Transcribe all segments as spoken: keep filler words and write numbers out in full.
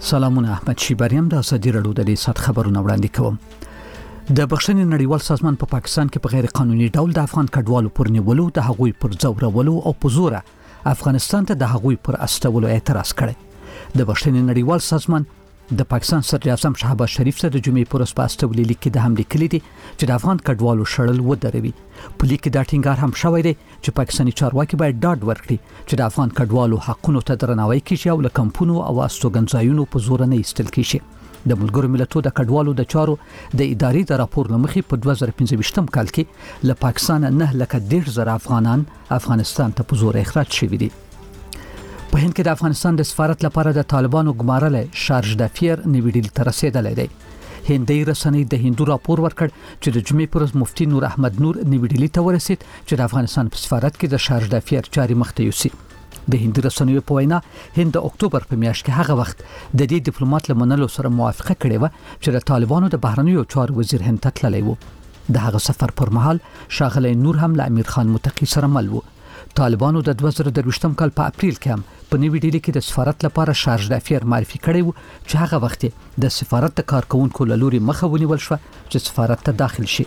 سلامونه، احمد شیبریم د ازادي رادیو د سات خبرونه وړاندې کوم. د بخښنې نړیوال سازمان په پا پاکستان کې په غیر قانوني ډول د افغان کډوالو پر نیولو، د هغوی پر ځورولو او په زور افغانستان ته د هغوی پر استولو اعتراض کړی. د بخښنې نړیوال سازمان د پاکستان صدر اعظم شهباز شریف ته د جمعې پر ورځ په استولو لیک کې د حملې کړي دي چې د افغان کډوالو شړل ودروي. په لیک کې دا ټینګار هم شوی دی چې پاکستاني چارواکي باید ډاډ ورکړي چې د افغان کډوالو حقونو ته درناوی کیږي او له کمپونو او استوګنځایونو په زور نه ایستل کیږي. د ملګرو ملتونو د کډوالو د چارو د ادارې د راپور لمخې په دوه زره پنځه کال کې له پاکستان نه لکه ډېر زره افغانان افغانستان ته په زور اخراج شوي دي. په هند کې د افغانستان د سفارت لپاره د طالبانو ګمارل شارج دافیر نیویډیل تر رسیدلې دی. هندي رسنۍ د هندو راپور ورکړ چې د جمعې پر ورځ مفتي نور احمد نور نیویډیل ته ورسید چې د افغانستان په سفارت کې د شارج دافیر چاري مخته یوسي. د هندي رسنیو په وینا هند د اکتوبر په میاشت کې هغه وخت د دې ډیپلوماټ لمنلو سره موافقه کړې و چې د طالبانو د بهرنیو چارو وزیر هند ته تللی و. د هغه سفر پر مهال شاغلی نور هم له امیر خان متقی سره مل و. طالبانو د دوه زره درویشتم کال په اپریل کې هم په نیویډیل کې د سفارت لپاره شارج دافیر معرفي کړی و چې هغه وخت د سفارت د کارکونکو له لوري مخه ونیول شو چې سفارت ته داخل شي.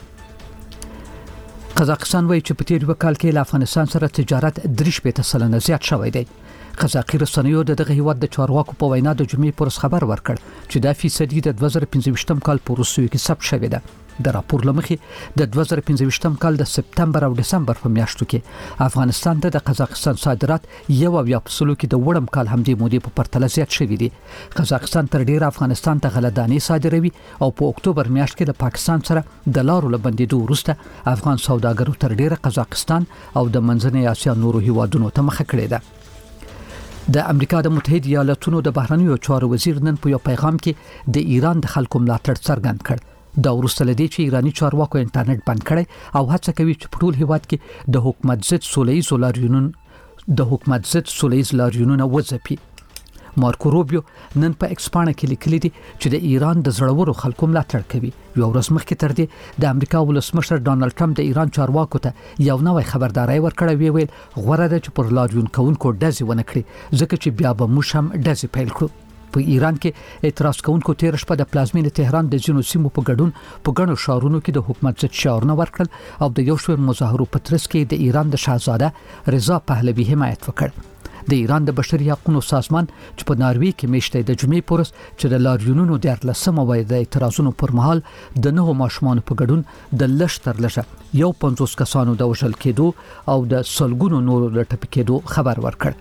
قزاقستان وایي چې په تیر وکال کې له افغانستان سره تجارت درې شپېته سلنه زیات شوی دی. قزاقي رسنیو د دغه هیواد د چارواکو په وینا د جمعې پر خبر ورکړ چې دا فیصدي د دوه زره پنځه کال په وروستیو کې ثبت شوی ده. د راپور لمخې د دوه زره پنځه کال د سپتمبر او دسمبر په میاشتو کې افغانستان ته د قزاقستان صادرات یو او یا په سلو کې د وړم کال همدې مودې په پرتله زیات شوي دي. قزاقستان تر ډیره افغانستان ته غلهدانې صادروي او په اکتوبر میاشت کې د پاکستان سره د لارو لبندېدو وروسته افغان سوداګرو تر ډیره قزاقستان او د منځنۍ اسیا نورو هیوادونو ته مخه کړې ده. د امریکا د متحده ایالاتونو د بهرنیو چارو وزیر نن په یو پیغام کې د ایران د خلکو ملاتړ څرګند کړ. دا وروسته لدی چې ایرانی چارواکو انټرنیټ بند کړي او هڅه کوي چې په ټول هیواد کې د حکومت ضد سوله‌ییز لاریونونو د حکومت ضد سوله‌ییز لاریونونه وځپي. مارکو روبیو نن په ایکس پاڼه کې لیکلي دي چې د ایران د زړورو خلکو ملاتړ کوي. یو ورځ مخکې تر دې د امریکا ولسمشر ډانلډ ټرمپ د ایران چارواکو ته یو نوې خبرداري ورکړه، وی ویل غوړه ده چې پر لاریون کوونکو ډزې ونه کړي ځکه چې بیا به موږ هم ډزې پیل کړو. په ایران کې اعتراض کوونکو تیر شپه د پلازمینې تهران د ځینو سیمو په ګډون په ګڼو ښارونو کې د حکومت ضد شعارونه ورکړل او د یو شمېر مظاهرو په ترڅ کې د ایران د شاهزاده رضا پهلوي حمایت وکړ. د ایران د بشري حقوقو سازمان چې په ناروې کې میشته د جمعې پر ورځ چې د لاریونونو د اتلسمه وای د اعتراضونو پر مهال د نهو ماشومانو په ګډون د لږ تر لږه یو پنځوس کسانو د وژل کېدو او د سلګونو نورو د ټپي کېدو خبر ورکړ.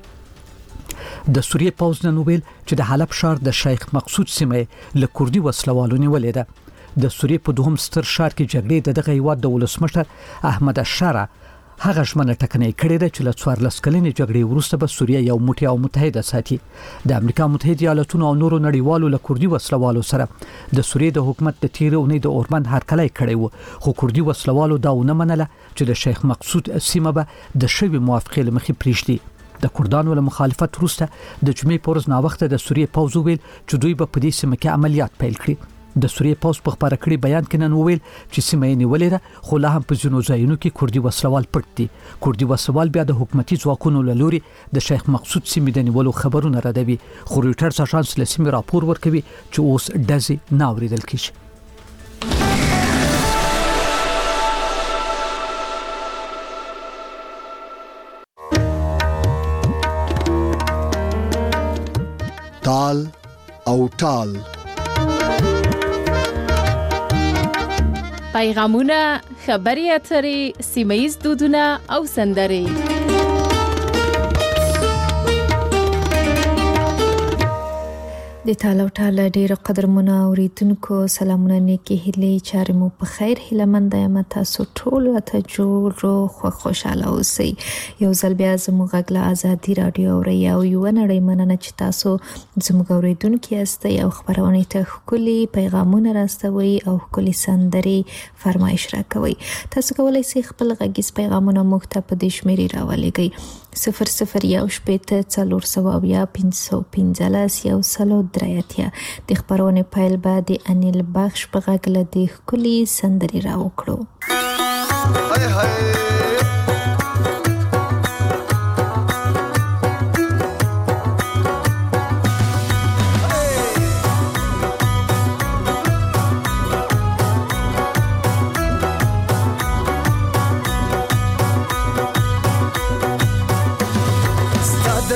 د سوریې پوځ نن ویل چې د حلب ښار د شیخ مقصود سیمه له کوردي وسلوالو نیولې ده. د سوریې په دوهم ستر ښار کې جګړې د دغه هیواد د ولسمشر احمد اشاره هغه ژمنه ټکنۍ کړې ده چې له څوارلس کلنې جګړې وروسته به سوریه یو موټی او متحده ساتي. د امریکا متحده ایالاتونو او نورو نړیوالو له کوردي وسلوالو سره د سوریې د حکومت د تیر اونۍ د اورمند هرکلی کړی و، خو کوردي وسلوالو دا ونه منله چې د شیخ مقصود سیمه به د شوی موافقې لمخې پریږدي. د کردانو له مخالفت وروسته د جمعې په ورځ ناوخته د سوریې پوځ ویل چې دوی به په دې سیمه کې عملیات پیل کړي. د سوریې پوځ په خبره کړي بیان کې نن وویل چې سیمه یې نیولې ده، خو لا هم په ځینو ځایونو کې کوردي وسلوال پټ دي. کوردي وسلوال بیا د حکومتي ځواکونو له لوري د شیخ مقصود سیمې د نیولو خبرونه ردوي، خو رویټرز اژانس له سیمې راپور ورکوي چې اوس ډزې نه اورېدل کېږي. تال او ټال پیغامونه، خبري اترې، سیمه‌ییز دودونه او سندرې. د تالو ټاله ډیرو قدرمنو اوریدونکو سلامونه، نیکی هیلې، چارې مو په خیر، هیلمند یم تاسو ټول ته جوړ روغ خوشاله اوسئ. یو ځل بیا زموږ غږ له ازادي رادیو اورئ او یو نړۍ مننه چې تاسو زموږ اوریدونکي یاستئ او خبرونه ته ښکلي پیغامونه راستوئ او ښکلي سندرې فرمایش راکوئ. تاسو کولی شئ خپل غږیز پیغامونه موږ ته په دې شمېرې راولېږئ: صفر صفر یو شپېته څلور سوه اویا پنځه سوه پنځلس یو سلو درې اتیا. د خبرونې پیل به د انیل بخش په غږ له دې ښکلي سندرې راوکړو. هاي هاي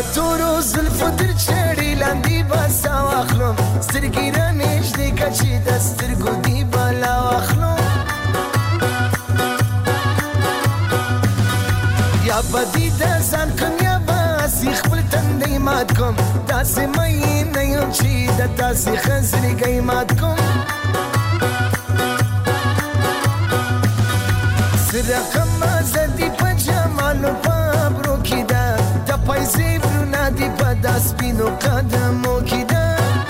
تورو زلفو در چړې لاندې بسا واخلم سترګې رانږدې که چې د سترګو دې بلا واخلم یا به دې د ځان کم یا باسي خپل تندی مات کم داسې مینه یم چې د تاسې خزرګۍ مات کم رقم زدی په جمالو پابرو کی دا د پیسې برونه دی په داس پینو قدمو کی دا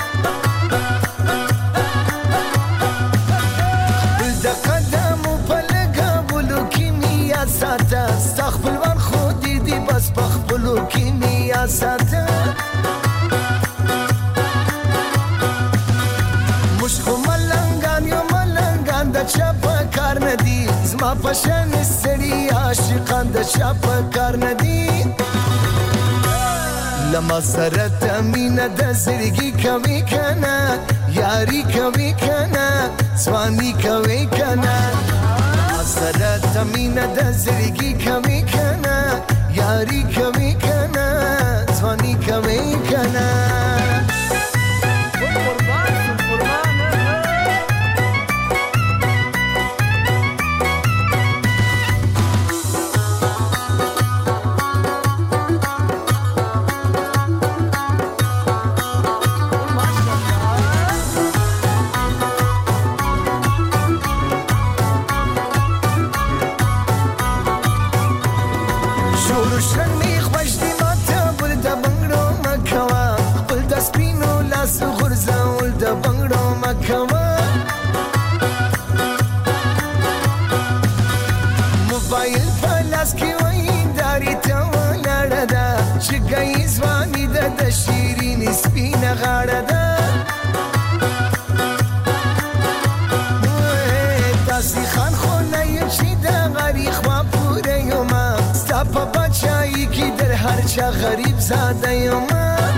بل د قدمو په لګولو کی میا ساته استغفر خود دی بس په خپلو کی میا ساته مشخو ملنګان یو ملنګان د چا په کار نه دی زما پشن سړي عاشقان د چا په کار نه دي لما سره تمینه د زړګي کوي کنه یاري کوي کنه ځواني کوي کنه سره تمینه د زړګي کوي کنه یاري کوي کنه ځواني کوي کنه موبایل په لاس کې وای داري ته ولاړه ده چې ګي ځواني ده د شیرین سپینه غاړه ده تاسې خان خو نه یم چې د غریب خوا پوره یم ستا په بچایي کې در هر چا غریب زاده یم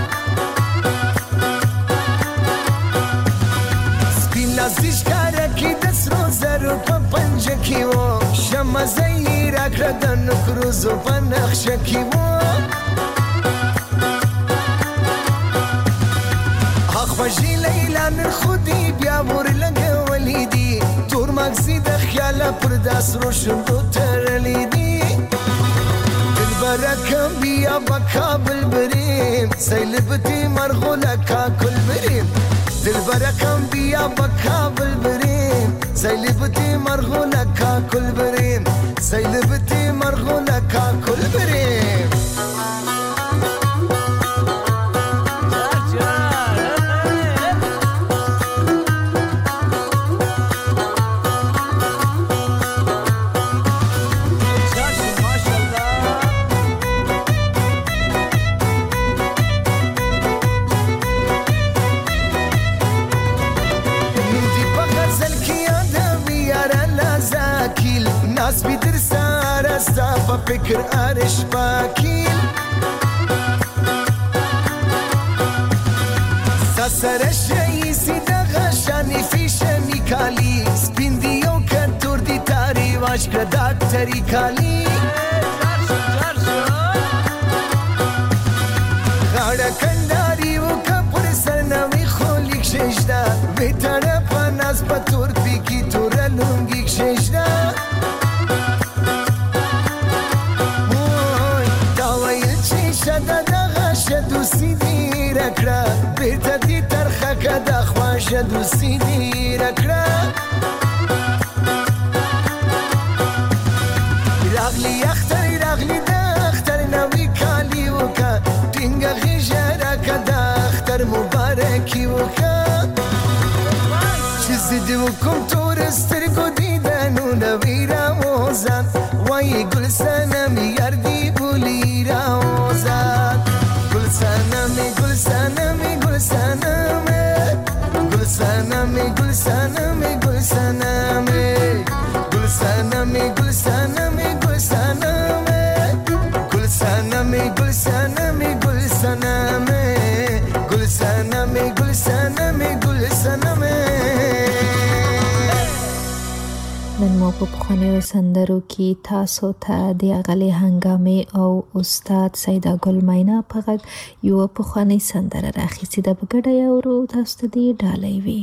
سپین لاس دې ښکاره کې د سرو زرو په پنجه کې و شمه زهی راکړه د نکروزو په نقشه کې و حق وژي لیلا نن خو دې بیا ورلګولي دي تور مغزي د خیاله پر دا سرو شونډو تړلي دي دلبره کم بیا به کابل بریم سیلبتي مرغوله کاکل بریم دلبره کم بیا به کابل بریم سیلبتي مرغوله کاکل بریم سیلبتي مرغوله کاکل بریم ناس بی در سار استا پا فکر آرش باکیل ساسرش رئیسی دا غشانی فیشنی کالی سپیندیو کتور دی تاری واش کرداک تری کالی غاڑا کنداری و کپر سرنوی خولیک ششدا بیتانا پا ناس پا تور پیکی تورا لونگیک ششدا دوستی دی رکړه بیرته دې ترخه که د خواشه دوستی دی رکړه راغلی اختر راغلی د اختر نوی کالی وکه ټینګه غېږه راکه د اختر مبارکي وکه چې زه دې وکم تور سترګو دیدنونه وي راوځه وایي ګل صنمې یار دې بولي راوځه Gulsaname, gulsaname, gulsaname Gulsaname, gulsaname, gulsaname Gulsaname, gulsaname, gulsaname Gulsaname, gulsaname, gulsaname Gulsaname, gulsaname, gulsaname نن مو او په پخوانیو سندرو کې تاسو ته د اغلي هنګامي او استاد سیدا ګل مینا په غږ یو پخوانی سندره راخیستې ده. په ګډه یې اورو، تاسو ته دې ډالۍ وي.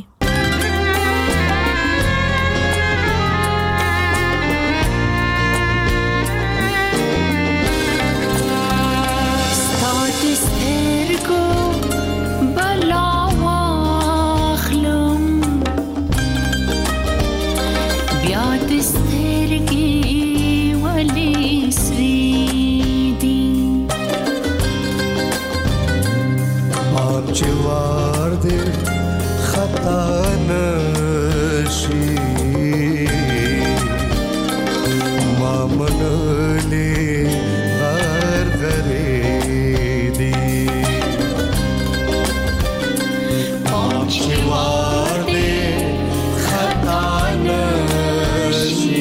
جوار دے خطا نشی مامن لے غر غری دی جوار دے خطا نشی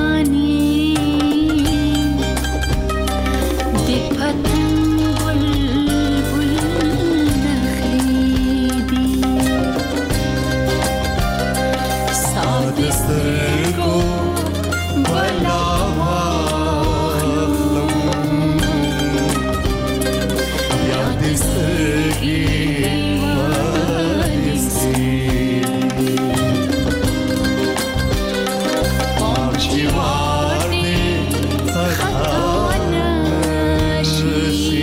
पतंग سترګو بلا واخلم بیا دې سترګې ونیسي پام چې وار دې خطا نشي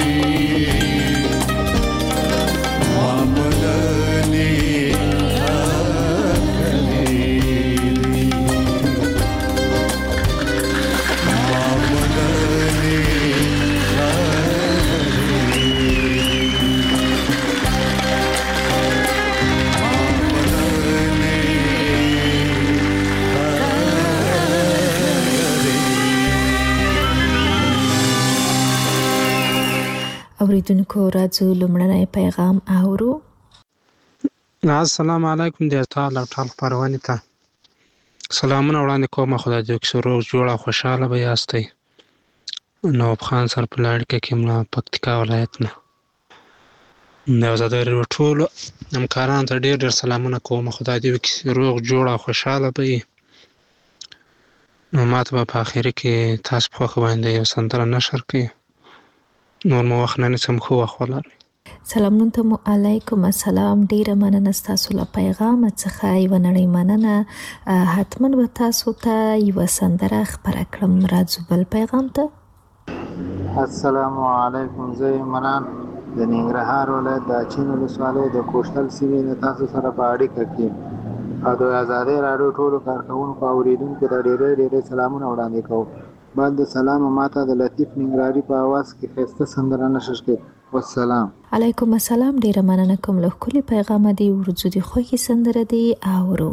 اوریدونکو راځو لومړنی پیغام اورو. السلام علیکم د ټال او ټال پروانې ته سلامونه وړاندې کوم. خدای دې وکړي روغ جوړ او خوشاله به یاستئ. نواب خان سر په اړیکه کې مله پکتیکا ولایت نه د ازادۍ ټولو همکارانو ته ډېر ډېر سلامونه کوم. خدای دې وکړي روغ جوړ او خوشاله به وي. نو ماته به په اخر کې تاسو په خوښه باندې یو سندره نشر کړئ. نور مو وخت نه نیسم، ښه وخت ولرئ. سلامونه ته مو علیکم السلام. ډیره مننه ستاسو له پیغام څخه. یوه نړۍ مننه. حتما به تاسو ته یوه سندره خپره کړم. راځو بل پیغام ته. السلام علیکم. زه ایمران د ننګرهار ولایت د اچین ولسوالۍ د کوشتل سیمې نه تاسو سره په اړیکه کې او د ازادۍ راډیو ټولو کارکوونکو او اورېدونکو ته ډېرې ډېرې سلامونه وړاندې کوم. بعد د سلام ماته د لطیف ننګرهاري په اواز کې ښایسته سندره نشر کړئ. والسلام. علیکم السلام. ډیره مننه کوم. له ښکلي پیغامه دی ورځو د خوښې سندره دی اورو.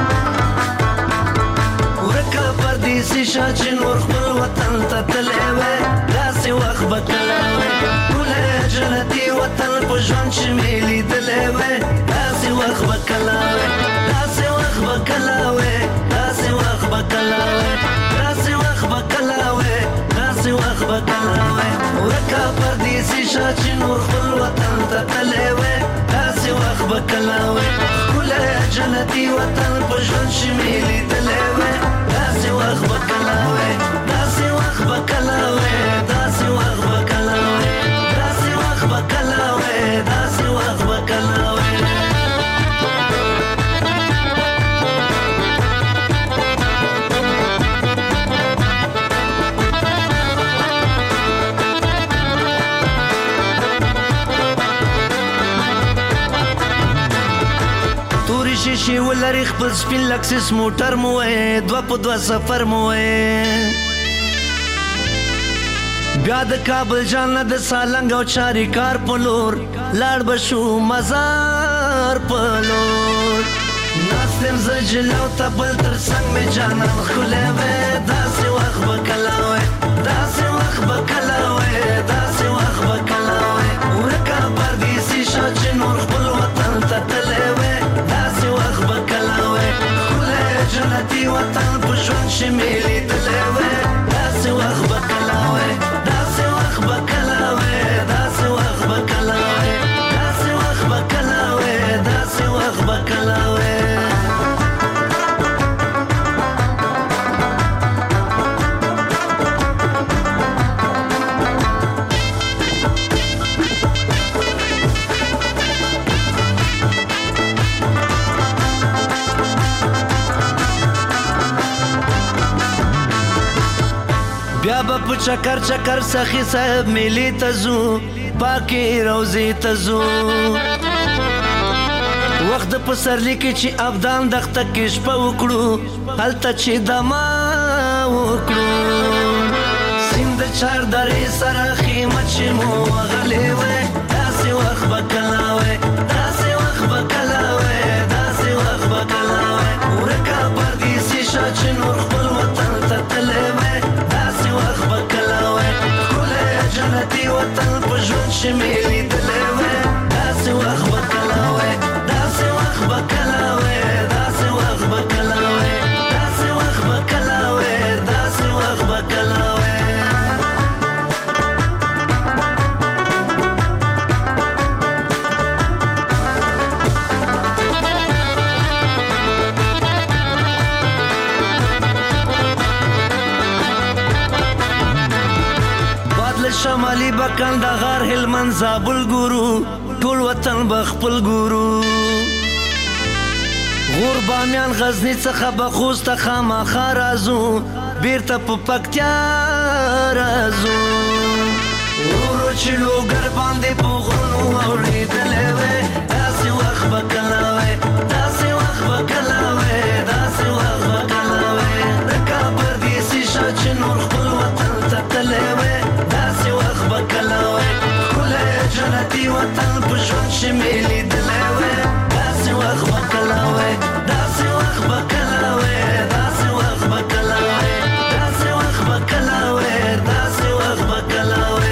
ورکه پردیسي شه چې نور خپل وطن ته تللی وی، داسې وخت به کله وی ټولی جنتي وطن په ژوند چې مې لیدلی وی، داسې وخت به کله وی داسې وخت به کله وی داسې وخت به کله وی داسې وخت به کله وی داسې وخت به کله وی ورکه پردیسي شه چې نور خپل وطن ته تللی وی، داسې وخت به کله وی ښکلی جنتي وطن په ژوند چې مې لیدلی وی، داسې وخت به کله وی داسې وخت به کله وی داسې وخت به کله وی داسې وخت به کله وی داسې وخت به کله وی. شیشې ولري خپل سپین لکسس موټر مو وې دوه په دوه سفر مو وې بیا د کابل جان نه د سالنګ او چاري کار په لور لاړ به شو مزار په لور ناستم زه جلو ته بل تر څنګ مې جانان ښکلی وې داسې وخت به کله وې داسې وخت به کله وې داسې وخت به کله وې ورکه پردیسي شه چې نور خپل وطن ته تللی وې داسې وخت به کله وی ښکلی جنتي وطن په ژوند چې مې لیدلی وی، داسې وخت به کله وی داسې وخت به کله وی داسې وخت به کله وی داسې وخت به کله وی داسې وخت به کله وی. بیا به په چکر چکر سخی صاحب میلی ته ځو پاکې روضې ته ځو وخت د پسرلي کې چې ابدان دښته کې شپه وکړو هلته چې دما وکړو سیند د چار درې سره خیمه چې مو وغلی وی داسې وخت به کله وی داسې وخت به کله وی داسې وخت به کله وی ورکه پردیسي شه چې نور خپل وطن ته تللی وی داسې وخت به کله وی ښکلی جنتي وطن په ژوند چې مې لیدلی وی داسې وخت به کله وی داسې وخت به کله وی داسې وخت به کله وی داسې وخت به کله وی داسې وخت به کله وی. بکند غار هلمند زابل ګورو ټول وطن بخپل ګورو غور بامیان غزنی څخه بخوست خامخا راځو بیرته په پکتیا راځو ورو چې لوګر باندې په غرونو اورېدلی وی داسې وخت به کله وی داسې وخت به کله وی داسې وخت به کله وی د کابل دیسي شه چې نور خپل وطن ته تللی وی داسې وخت به کله وی ښکلی جنتي وطن په ژوند چې مې لیدلی وی داسې وخت به کله وی داسې وخت به کله وی داسې وخت به کله وی داسې وخت به کله وی داسې وخت به کله وی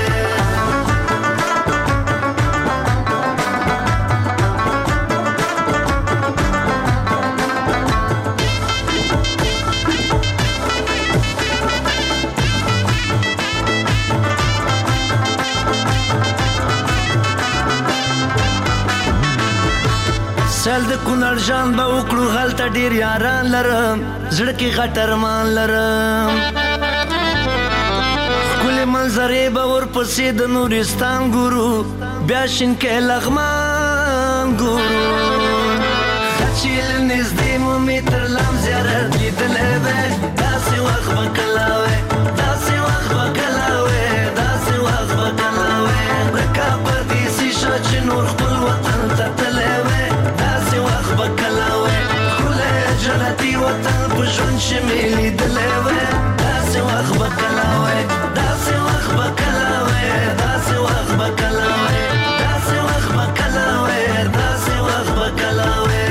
سل د کونړ جان به وکړو هلته ډېر یاران لرم زړه کې غټ ارمان لرم ښکلې منظرې به ورپسې د نورستان ګورو بیا شینکۍ لغمان ګورو ښه چې له نږدې مو مې تر لام زیارت لیدلی وی داسې وخت به کله وی داسې وخت به کله وی داسې وخت به کله وی د کابل دیسي شه چې نور خپل وطن ته تللی وی بکلا وی ښکلی جنتي وطن په ژوند چې مې لیدلی وی داسې وخت به کله وی داسې وخت به کله وی داسې وخت به کله وی داسې وخت به کله وی داسې وخت به کله وی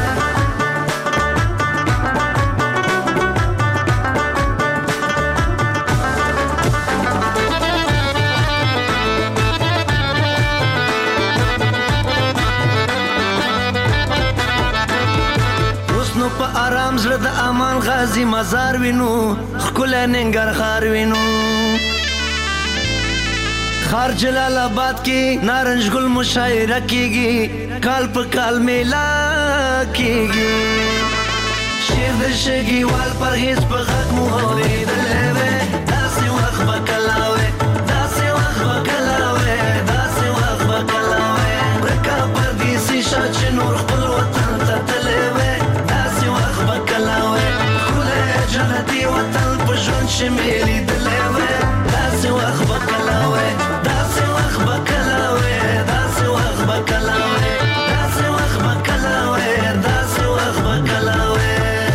په آرام زړه د امان غازي مزار وینو ښکلی ننګرهار وینو ښار جلال آباد کې نارنج ګل مشاعره کیږي کال په کال میله کیږي شعر د شګیوال پرهیز په غږ مو اورېدلی وی داسې وخت به کله وی داسې وخت به کله وی داسې وخت به کله وی د کابل دیسي شه چې نور خپل وطن ته تللی وی جنتي وطن په ژوند چې مې لیدلی وی داسې وخت به کله وی داسې وخت به کله وی داسې وخت به کله وی داسې وخت به کله وی داسې وخت به کله وی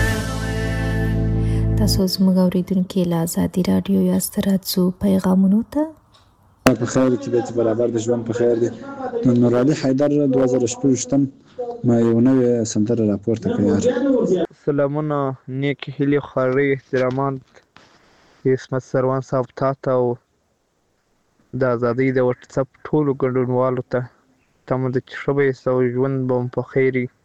تاسو زموږ اورېدونکي له ازادي راډیو یاست راځو پیغامونو ته په خیر کې د برابر د ژوند په خیر دی نور علي حیدر دوه زره شپږ ما یو نوې سندره راپورته کړه سلامونه نیک هیلې خوارۍ احترامات عصمت سروان صاحب تا ته او د ازادۍ د وټساپ ټولو ګډونوالو ته تمه ده چې ښه به یې او ژوند به مو په خیر وي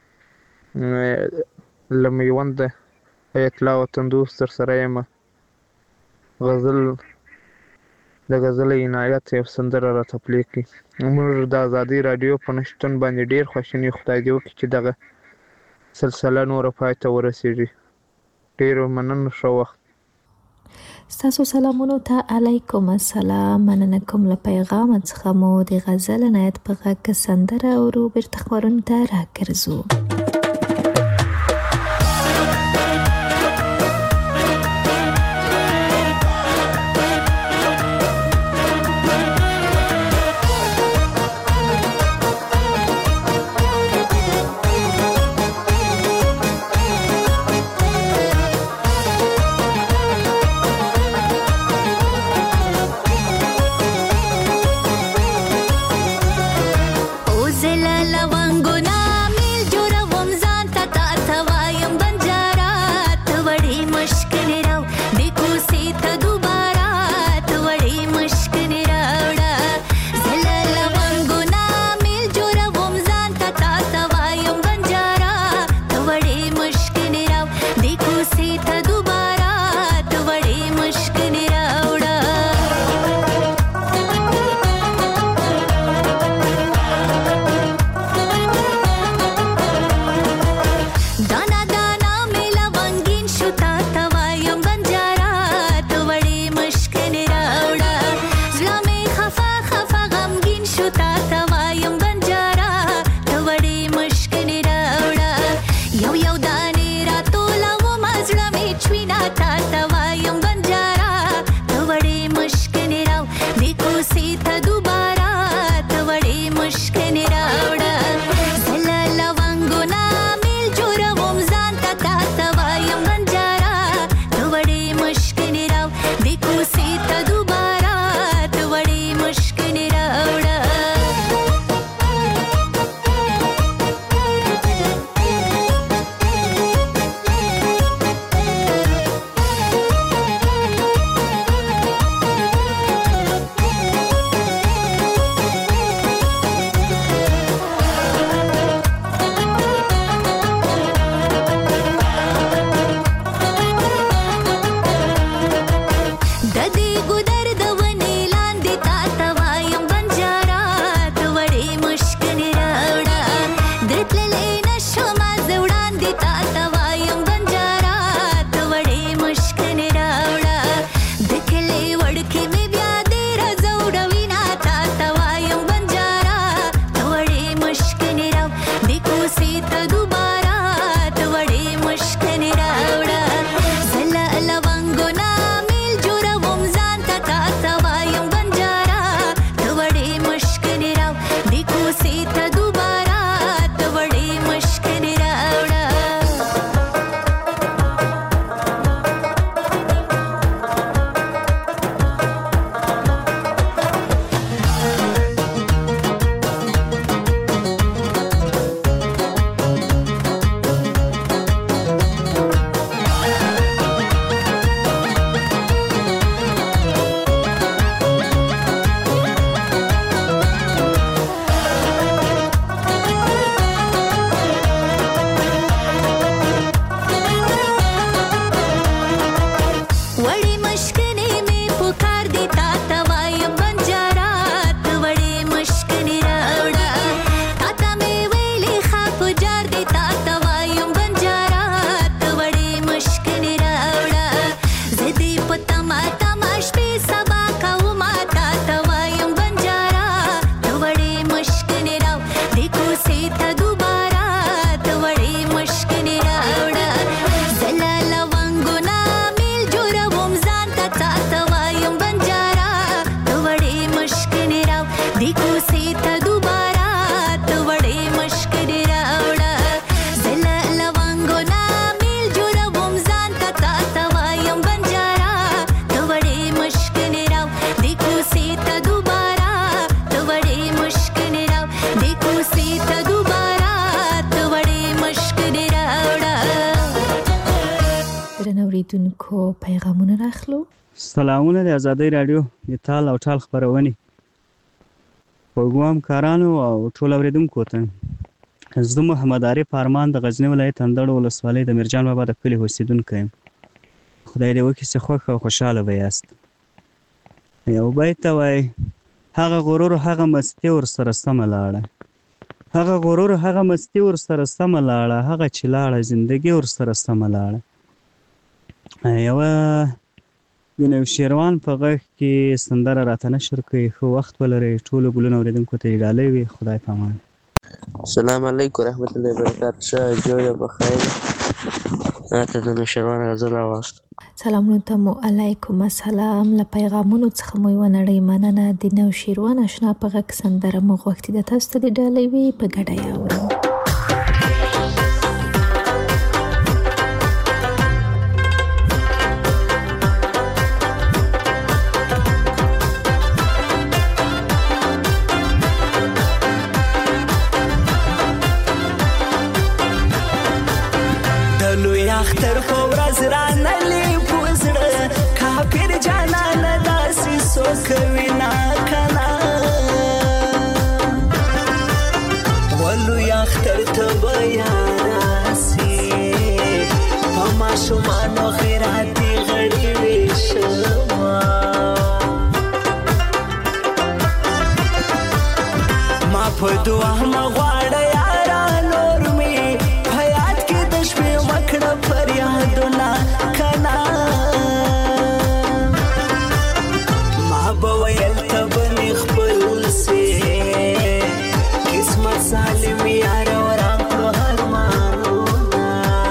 له میونده اطلاع وطن دوست در سره یم غزل د غزل عنایت یو سندره راته پلی کړي موږ د ازادۍ راډیو په نشتون باندې ډېر خواشیني خدای دې وکړي چې دغه سلسله نوره پای ته ورسېږي ډېر مننه ښه وخت ستاسو سلامونو ته علیکم السلام مننه کوم له پیغام څخه مو د غزل عنایت په غږ سندره اورو بیرته خپرونې ته راګرځو لونګونه میل جوړو اوریدونکو پیغامونه راخلو. سلامونه د آزادۍ رادیو د تال او ټال خبرونه پروګرام کارانو او ټول اوریدونکو ته زه محمد عارف ارمان د غزنی ولایت اندړ ولسوالۍ د میرجان بابا د کلی اوسیدونکی یم. خدای دې وکړي چې خوښ او خوشاله به یاست. یو بیت وای هغه غرور هغه مستی ور سره سم لاړه، هغه غرور هغه مستی ور سره سم لاړه، هغه چې لاړه زندگی ور سره سم لاړه. یو د نو شیروان په غږ کې سندره راته نشر کوي. ښه وخت ولرئ ټولو ګلونو اوریدونکو ته ډالۍ وي. خدای پامان. السلام علیکم ورحمت الله وبرکاته. شه جوړه بخیر. راته د نو شیروان غزل راوست. سلامونه ته مو علیکم السلام. له پیغامونو څخه مو یوه نړۍ مننه. د نو شیروان اشنا په غږ سندره مو غوښتې ده، تاسو ته د ډالۍ وي په ګډه یې اورو. اختر په ورځ رانلې پوزړه کافر جانان داسې سوکوي نا کنا ولو اختر ته بیا راسي په ماشومانو خیراتي غړي ویشما ما په دعا مغواړه یارا نور می حیات کې د شپې وکړه فریادونه کنا ما به ویل ته به خپل سي قسمت ظالم یار وران کړو ارمانونه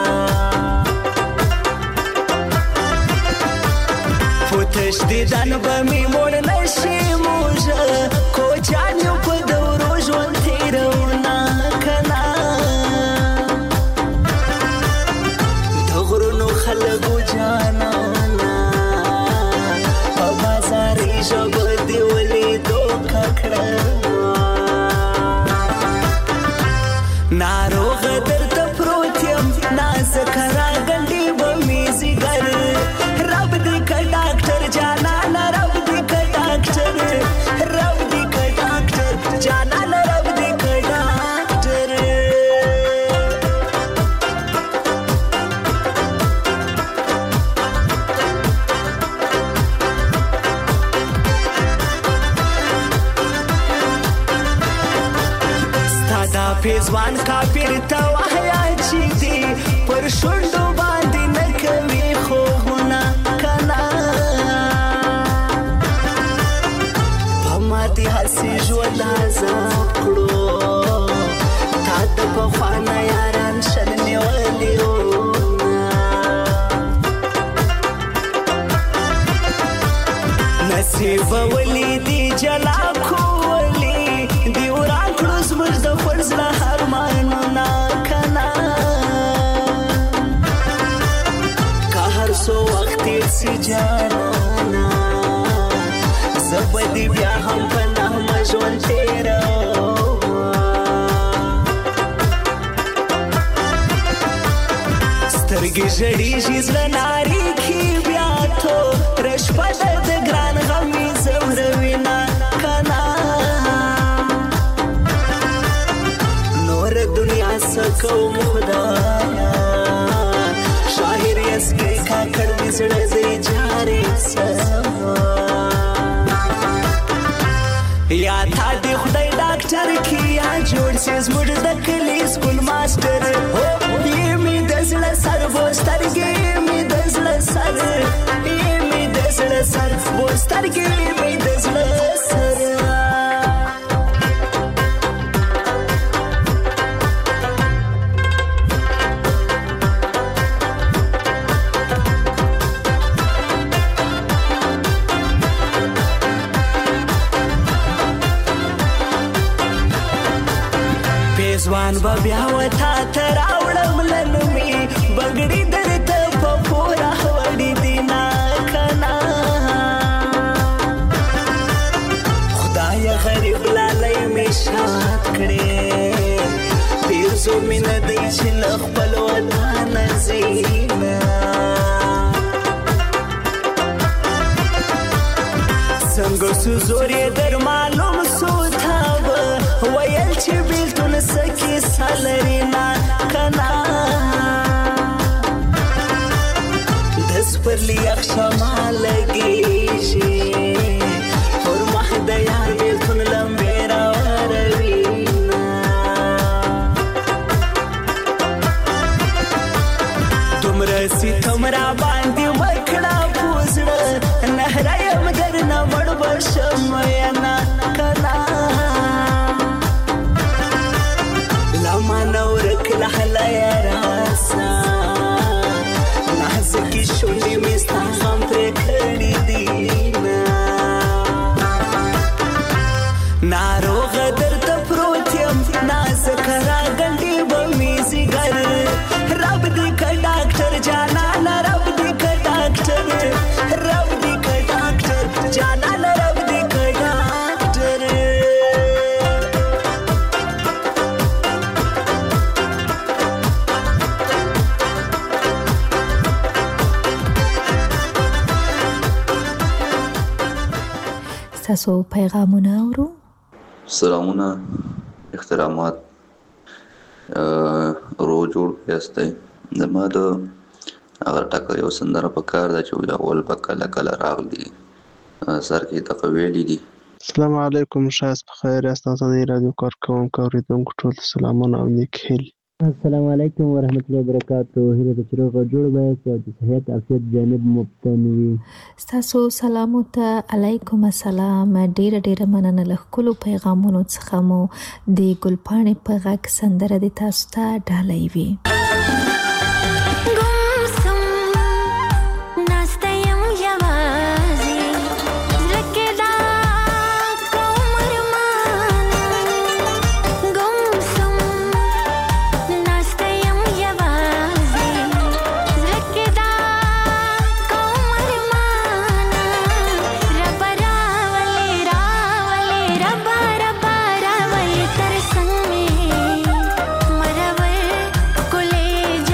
پوتش دیدن به می مړ نشي موږ کوچان یو په دورو ژوند تیرونه کنا خلقو جانانا په بازاري ژبه دې ولیدو ککړه ناروغه درته پروت یم نازکه راګنډې به مې ځیګر رب دې که ډاکټر جانانا رب دې که ډاکټر رب دې که ډاکټر جانانا رب دې که ډاکټر پیزوان کافر ته وحیا چې دی پر شونډو باندې نه کوي خوبونه کنا په ماتې هسې ژوند عذاب کړو تا د پخوانه یاران شل نیولي نصیب ولیدي جلا کولی دی وران کړو زموږ د فرض له ارمانونه کنا که هر څو وخت تېر سي جانانا زه به دې بیا هم په نغمه ژوند تېروم سترګې ژړېږي زړه نارېږي بیا توره شپه ده د ګران غم مې ځوروي نه کنا دنیا سکوم خدایا شاهر یسکی کاکړ دې زړه دې جارې سما یا تا دې خدای ډاکټر کی یا جوړ سي زموږ د کلي سکول ماسټر یې مې د زړه سر بوسترګې مې د زړه سر یې مې د زړه سر بوسترګې مې د زړه سر ځوان به بیا وتا ته راوړم لنومي بګړي درته په پوره وړي دي نه کنا خدای غریب لالی مې شاد کړې پیرزو مینه دی چې له خپل وطن ځي نه سو زورې در معلوم سو تاب ویل چې بیلتون سکی سالری نه کنا دس پر لیاق شما لګیږي اور مخ د یار بیلتون لمبې راوروي دومره ستم را باندې وکړه پوزړه نهره یم درنه مړ به شم ینا کنا لا ما نور کله هلیا راسا نازکې شونډې مې ستا غم پرې کړي دي ناروغه درته پروت یم نازکه راګنډې به مې ځیګر رب دې که ډاکټر جانانه رب دې که ډاکټر رب دې که ډاکټر جانانه رب دې که ډاکټر ستاسو پیغامونه اورو. سلامونه احترامات رو جوړ یاستئ زما د هغه ټاکل یو سندره په کار ده چې یو اول به کله کله راغلي سر کې دغه ویلي دي. السلام علیکم شایست بخیر یاست ازادي رادیو کارکوونکو اوریدونکو ټول سلامونه او نیک هیلې. السلام علیکم ورحمت الله وبرکاتو. هیله ده چې روغ او جوړ به یاست او د صحت عافیت جانب مبتن وي. ستاسو سلامو ته علیکم السلام. ډیره ډیره مننه له ښکلو پیغامونو څخه مو د ګلپاڼې په غږ سندره د تاسو ته ډالۍ وي. Maravar, kule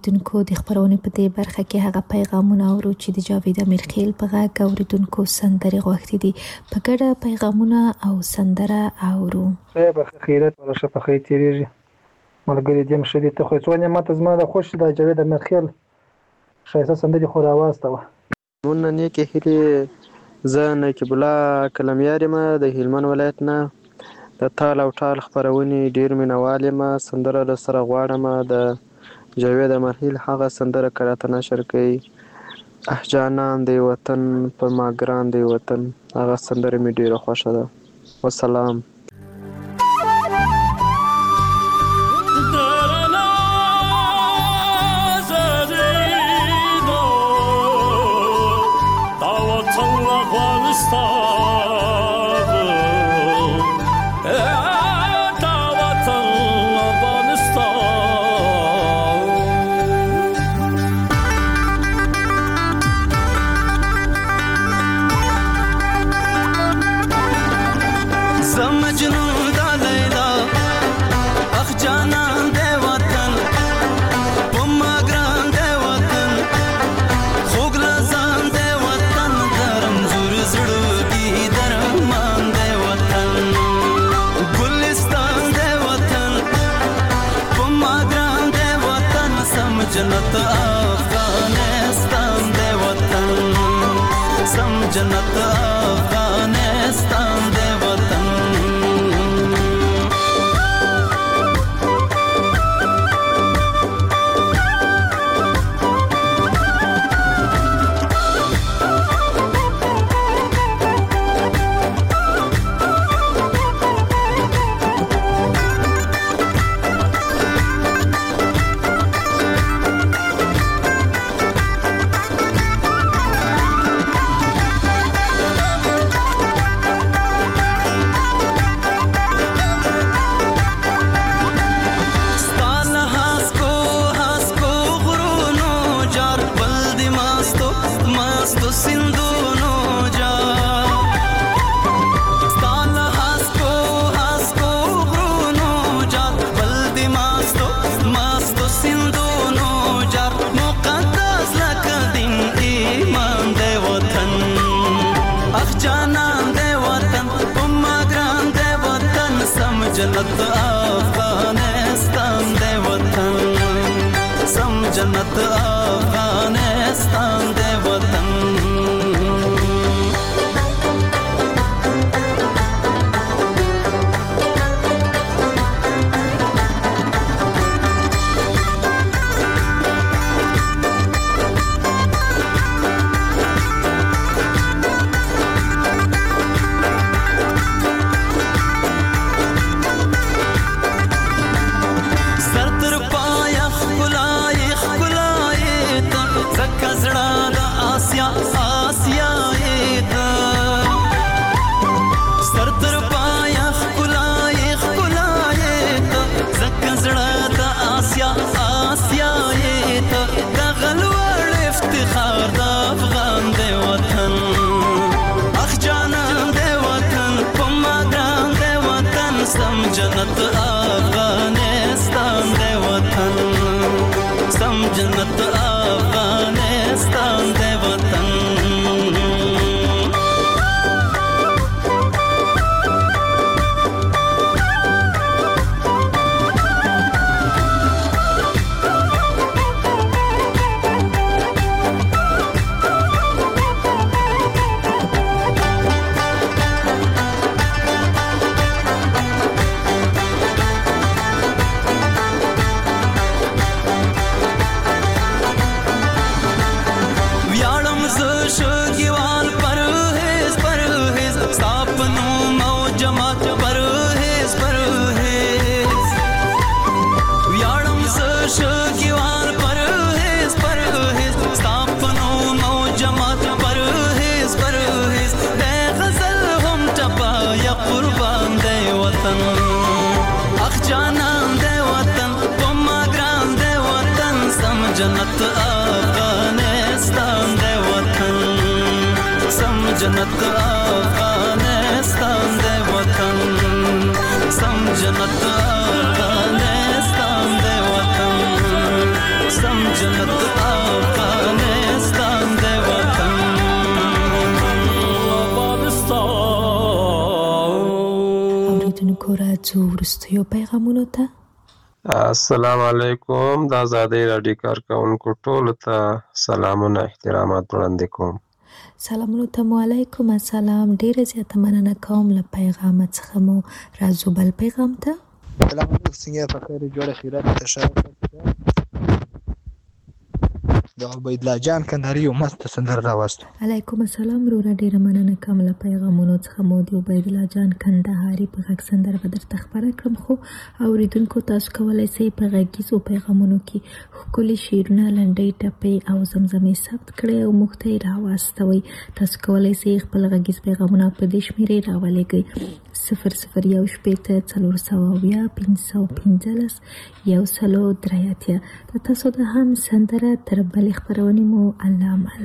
اوریدونکو د خبرونې په دې برخه کې هغه پیغامونه اورو چې د جاوید امیرخیل په غږ اوریدونکو سندرې غوښتي دي. په ګډه پیغامونه او سندره اورو. به خیرت ولا شه په خیر تیریږي ملګری دې مشه دې ته خو څونه ماته زما د خوش د جاوید امیرخیل شایسته سندرې خو راواسته و. مون نه کې هلي زه نقیب الله کلمیار یم د هلمند ولایت نه د تال او ټال خبرونې ډیر مینوال یم. سندره در سره غواړم د جاوید امیرخیل هغه سندره که راته نشر کوي اه جانان دی وطن پر ما ګران دی وطن هغه سندره مې ډیره خوښه ده. والسلام. جنت افغانستان دی وطن سم جنت افغانستان دی وطن جنت افغانستان دی وطن سم جنت افغانستان دی وطن جنت افغانستان دی وطن سم جنت افغانستان دی وطن جنت افغانستان دی وطن سم جنت افغانستان دی وطن سم جنت افغانستان دی وطن سم جنت افغانستان د وطن اوریدونکو راځو وروستیو پیغامونو ته. السلام علیکم. د آزادۍ راډیو کارکونکو ټولو ته سلامونه احترامات وړاندې کوم. سلامونو ته مو علیکم السلام. ډیره زیاته مننه کوم له پیغام څخه مو راځو بل پیغام ته. سلام علیکم. څنګه په خیر جوړه خیرات تشکر. د عبید الله جان کندهاری یو مست سندره راوستو. علیکم السلام. وروره ډیره مننه کوم له پیغامونو څخه مو د عبید الله جان کندهاری په غږ سندره به درته خبره کړم. خو اوریدونکو تاسو کولی شئ په غږیزو پیغامونو کې ښکلي شعرونه لنډۍ ټپې او زمزمې ثبت کړئ او موږ ته یې راواستوئ. تاسو کولی شئ خپل غږیز پیغامونه په دې شمېرې راولېږئ: صفر صفر یو شپېته څلور سوه اویا پنځه سوه پنځلس یو سلو درې اتیا. د تاسو د هم سندره تر بلې خپرونې مو الله مل.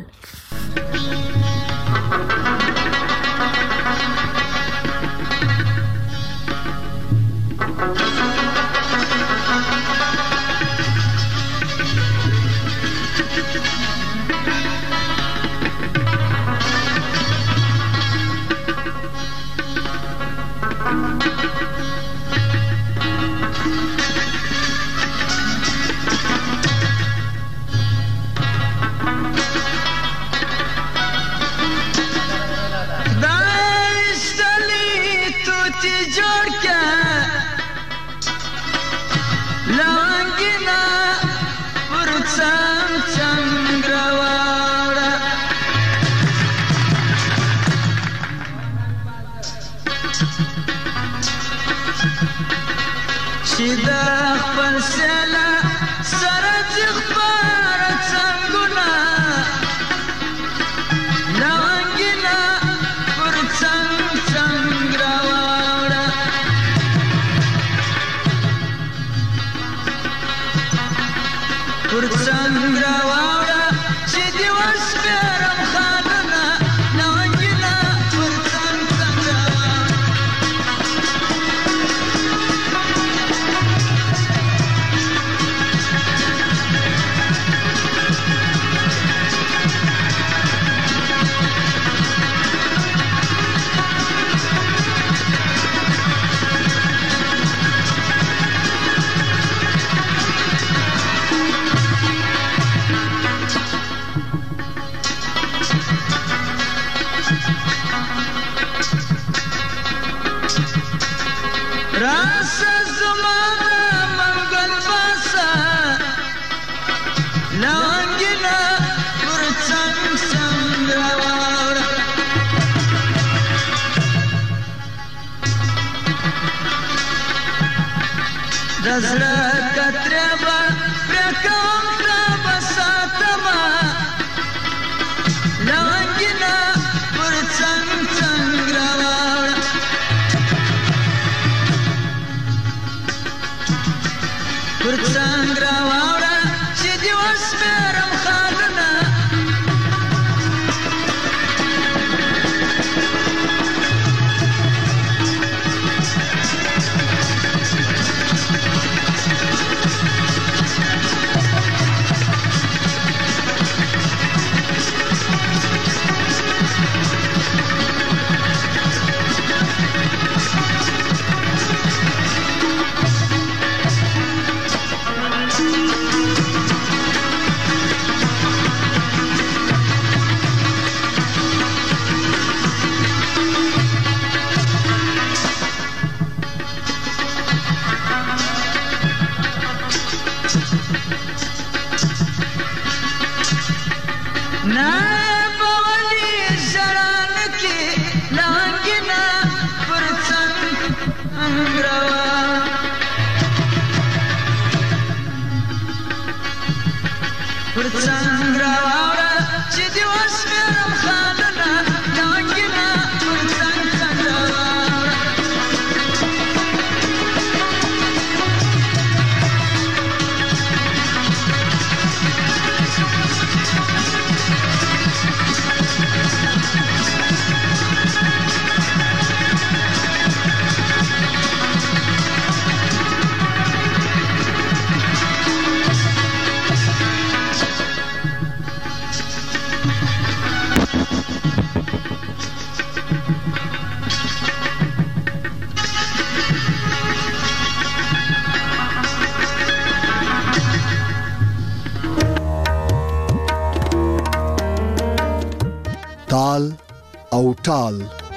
تال او ټال.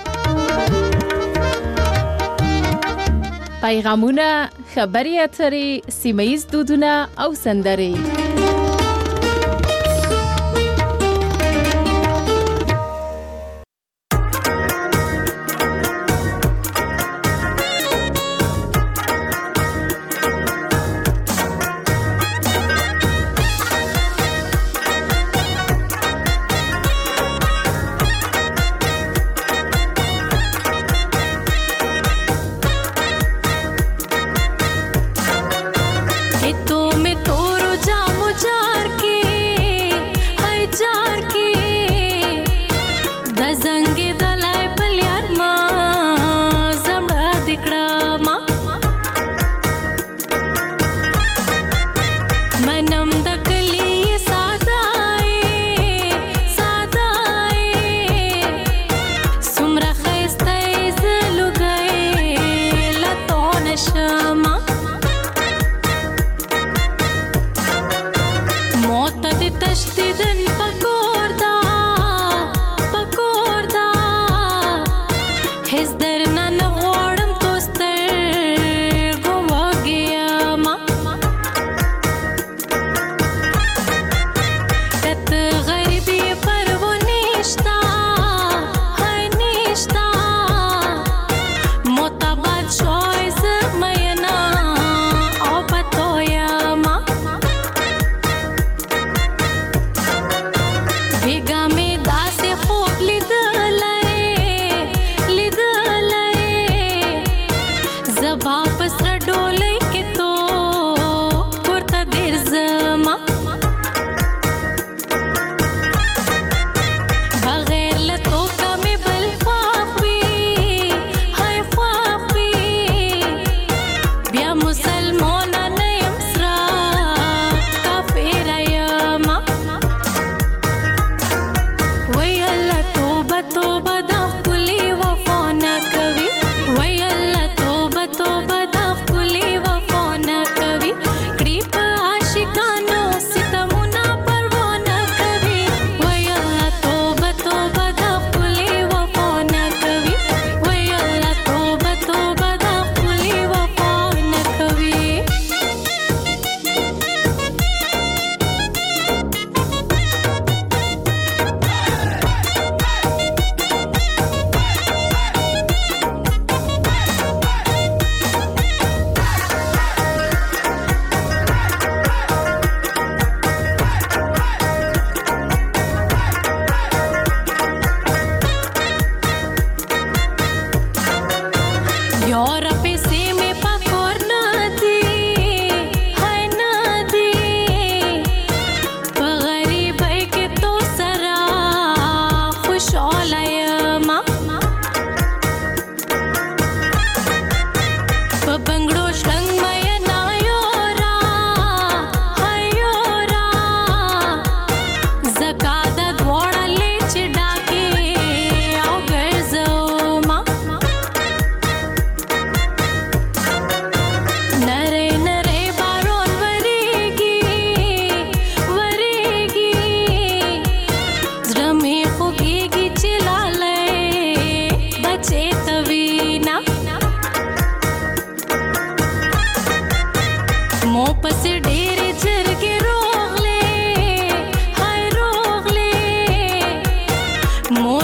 پیغامونه، خبري اترې، سیمه ییز دودونه او سندرې. more